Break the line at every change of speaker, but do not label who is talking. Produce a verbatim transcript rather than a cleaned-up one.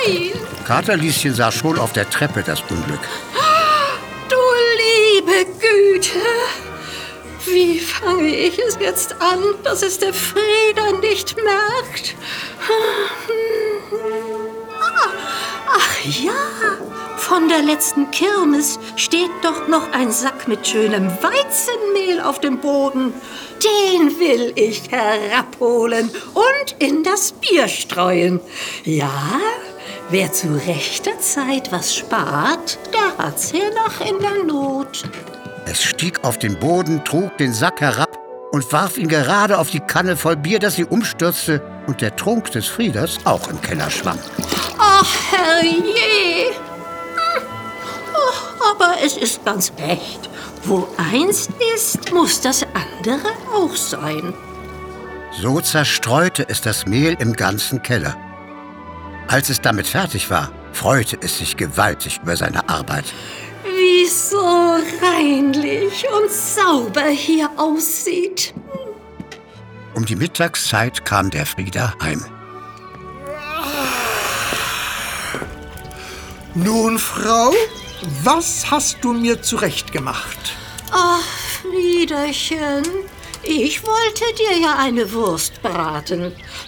nein!
Katerlieschen sah schon auf der Treppe das Unglück.
Du liebe Güte! Wie fange ich es jetzt an, dass es der Frieder nicht merkt? Ach ja, von der letzten Kirmes steht doch noch ein Sack mit schönem Weizenmehl auf dem Boden. Den will ich herabholen und in das Bier streuen. Ja, wer zu rechter Zeit was spart, der hat's ja noch in der Not.
Es stieg auf den Boden, trug den Sack herab und warf ihn gerade auf die Kanne voll Bier, dass sie umstürzte und der Trunk des Frieders auch im Keller schwamm.
Ach, herrje! Hm. Oh, aber es ist ganz recht. Wo eins ist, muss das andere auch sein.
So zerstreute es das Mehl im ganzen Keller. Als es damit fertig war, freute es sich gewaltig über seine Arbeit.
Wie so reinlich und sauber hier aussieht.
Um die Mittagszeit kam der Frieder heim.
Nun, Frau, was hast du mir zurechtgemacht?
Ach, Friederchen, ich wollte dir ja eine Wurst braten.